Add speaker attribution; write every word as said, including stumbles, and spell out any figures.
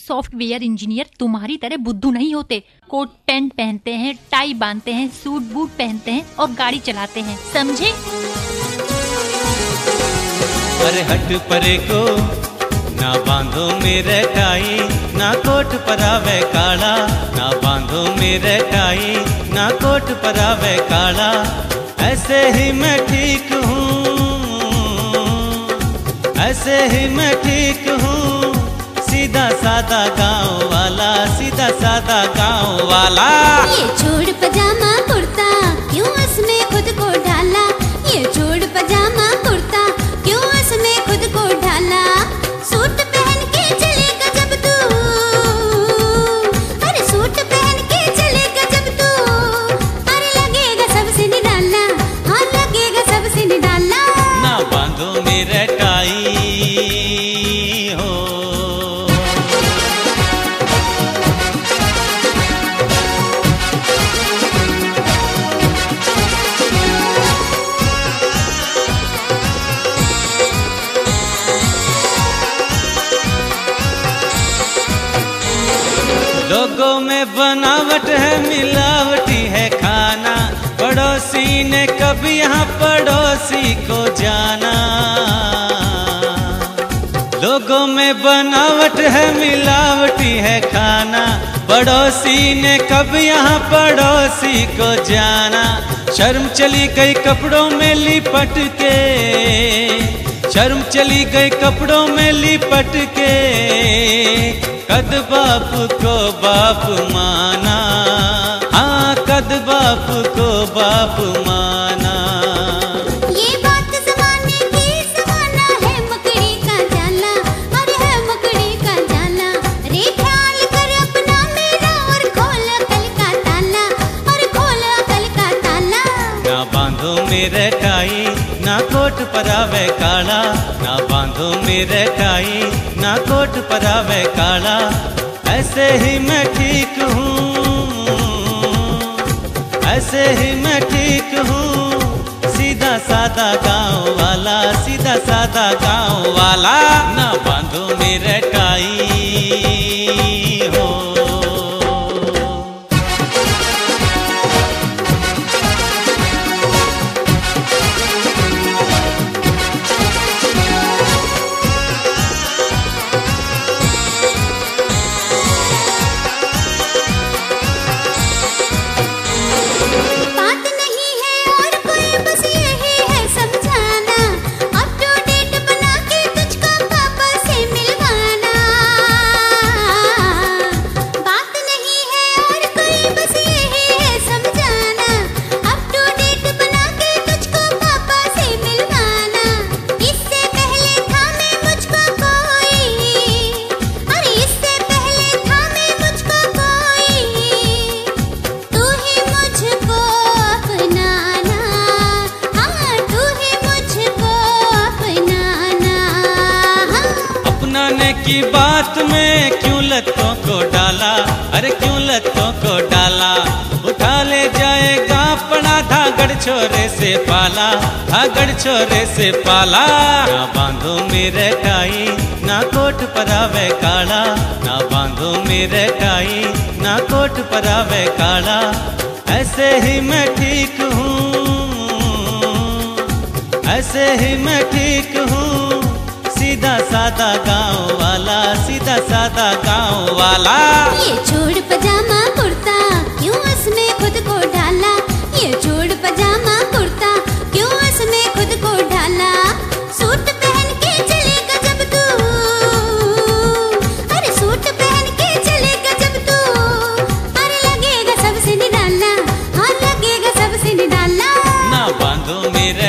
Speaker 1: Software engineer तुम्हारी तरह बुद्धू नहीं होते। कोट पैंट पहनते हैं, टाई बांधते हैं, सूट बूट पहनते हैं और गाड़ी चलाते हैं, समझे?
Speaker 2: अरे हट परे को ना बांधो मेरे टाई, ना कोट परावे काला, ना बांधो मेरे टाई, ना कोट परावे काला। ऐसे ही मैं ठीक हूँ, ऐसे ही मैं ठीक हूँ, सीधा सादा गांव वाला, सीधा सादा गांव वाला।
Speaker 3: ये छोड़ पजामा कुर्ता, क्यों इसमें खुद को ढाला? ये छोड़ पजामा कुर्ता, क्यों इसमें खुद को ढाला? सूट पहन के चलेगा जब तू, अरे सूट पहन के चलेगा जब तू, अरे लगेगा सबसे निराला, हाँ लगेगा सबसे निराला।
Speaker 2: ना बांधो मेरे टाई हो। लोगों में बनावट है, मिलावटी है खाना, पड़ोसी ने कभी यहाँ पड़ोसी को जाना। लोगों में बनावट है, मिलावटी है खाना, पड़ोसी ने कभी यहाँ पड़ोसी को जाना। शर्म चली गई कपड़ों में लिपट के, शर्म चली गई कपड़ों में लिपट के, कद बाप को बाप माना, हाँ कद बाप को बाप माना।
Speaker 3: ये बात ज़माने की, ज़माना है मकड़ी का जाला, अरे है मकड़ी का जाला। रे ख्याल कर अपना मेरा और खोल अकल का ताला, और खोल अकल का ताला।
Speaker 2: ना बांधो मेरे टाई, ना कोट परावे काला, ना बांधो मेरे टाई, ना कोट परावे काला। ऐसे ही मैं ठीक हूँ, ऐसे ही मैं ठीक हूँ, सीधा सादा गांव वाला, सीधा सादा गांव वाला। ना बांधो मेरे टाई हो।
Speaker 3: बात नहीं है और कोई, बस यही है समझाना, अप टू डेट बना के तुझको पापा से मिलवाना। बात नहीं है और कोई, बस यही है समझाना, अप टू डेट बना के तुझको पापा से मिलवाना। इससे पहले था मैं मुझको कोई, अरे इससे पहले था मैं मुझको कोई, तू ही मुझको अपनाना, हाँ तू ही मुझको अपनाना।
Speaker 2: अपनाने की बात में क्यों लतों को डाला, अरे क्यों लतों को डाला। उठा ले जाएगा अपना धागड़ छोरे से पाला, धागड़ छोरे से पाला। ना बांधो मेरे टाई, ना कोट परावे काला, ना बांधो मेरे टाई, ना कोट परावे काला। ऐसे ही मैं ठीक हूँ, ऐसे ही मैं ठीक हूँ, सीधा सादा गांव वाला, सीधा सादा गांव वाला।
Speaker 3: ये छोड़ पजामा कुर्ता, क्यों इसमें खुद को ढाला? ये छोड़ पजामा कुर्ता, क्यों इसमें खुद को ढाला? सूट पहन के चलेगा जब तू, अरे सूट पहन के चलेगा जब तू, अरे लगेगा सबसे निराला, हाँ लगेगा सबसे निराला।
Speaker 2: ना बांधो मेरे